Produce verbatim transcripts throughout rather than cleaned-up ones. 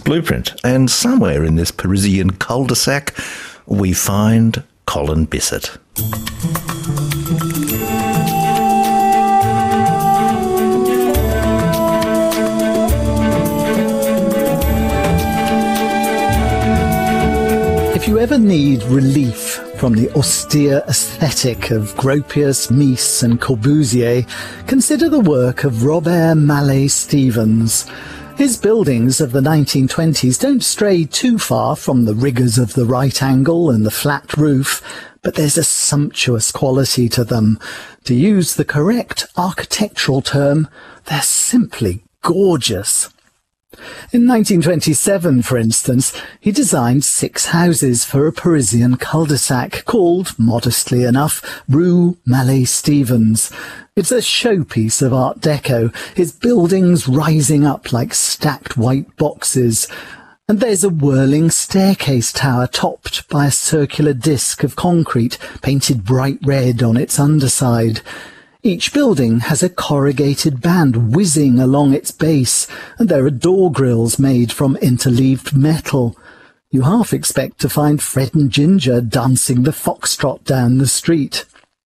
blueprint. And somewhere in this Parisian cul-de-sac, we find Colin Bisset. If you ever need relief from the austere aesthetic of Gropius, Mies and Corbusier, consider the work of Robert Mallet-Stevens. His buildings of the nineteen twenties don't stray too far from the rigours of the right angle and the flat roof, but there's a sumptuous quality to them. To use the correct architectural term, they're simply gorgeous. In nineteen twenty-seven, for instance, he designed six houses for a Parisian cul-de-sac called, modestly enough, Rue Mallet-Stevens. It's a showpiece of Art Deco, his buildings rising up like stacked white boxes. And there's a whirling staircase tower topped by a circular disc of concrete painted bright red on its underside. Each building has a corrugated band whizzing along its base, and there are door grilles made from interleaved metal. You half expect to find Fred and Ginger dancing the foxtrot down the street.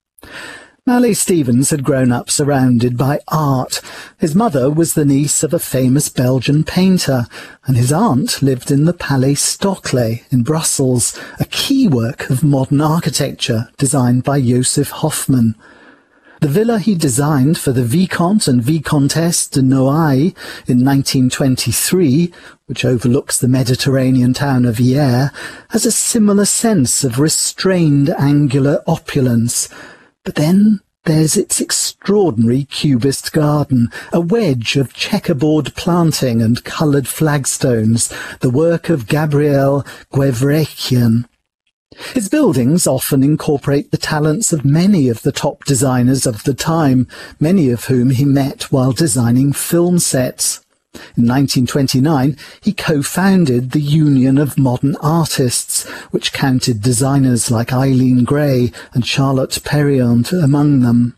Mallet-Stevens had grown up surrounded by art. His mother was the niece of a famous Belgian painter, and his aunt lived in the Palais Stockley in Brussels, a key work of modern architecture designed by Joseph Hoffmann. The villa he designed for the Vicomte and Vicomtesse de Noailles in nineteen twenty-three, which overlooks the Mediterranean town of Hyères, has a similar sense of restrained angular opulence. But then there's its extraordinary cubist garden, a wedge of checkerboard planting and coloured flagstones, the work of Gabriel Guevrechian. His buildings often incorporate the talents of many of the top designers of the time, many of whom he met while designing film sets. In nineteen twenty-nine, he co-founded the Union of Modern Artists, which counted designers like Eileen Gray and Charlotte Perriand among them.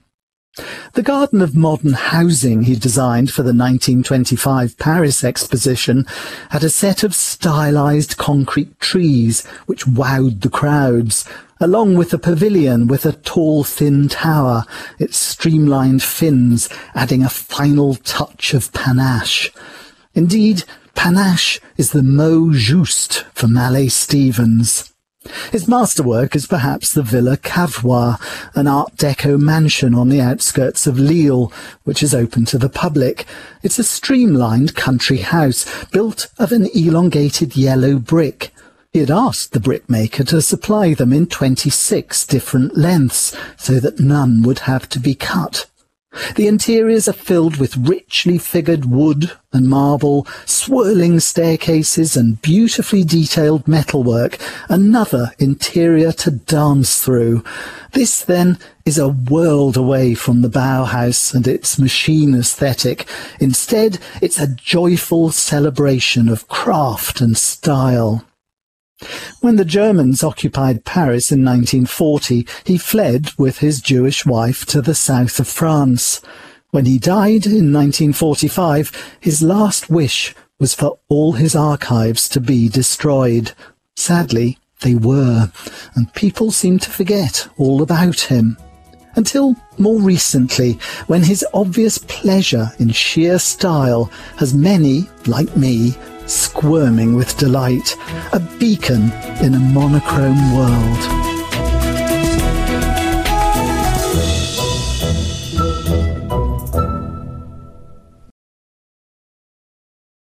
The Garden of Modern Housing he designed for the nineteen twenty-five Paris Exposition had a set of stylized concrete trees which wowed the crowds, along with a pavilion with a tall, thin tower, its streamlined fins adding a final touch of panache. Indeed, panache is the mot juste for Mallet-Stevens. His masterwork is perhaps the Villa Cavois, an Art Deco mansion on the outskirts of Lille, which is open to the public. It's a streamlined country house built of an elongated yellow brick. He had asked the brickmaker to supply them in twenty-six different lengths, so that none would have to be cut. The interiors are filled with richly figured wood and marble, swirling staircases and beautifully detailed metalwork, another interior to dance through. This, then, is a world away from the Bauhaus and its machine aesthetic. Instead, it's a joyful celebration of craft and style. When the Germans occupied Paris in nineteen forty, he fled with his Jewish wife to the south of France. When he died in nineteen forty-five, his last wish was for all his archives to be destroyed. Sadly, they were, and people seem to forget all about him. Until more recently, when his obvious pleasure in sheer style has many, like me, squirming with delight, a beacon in a monochrome world.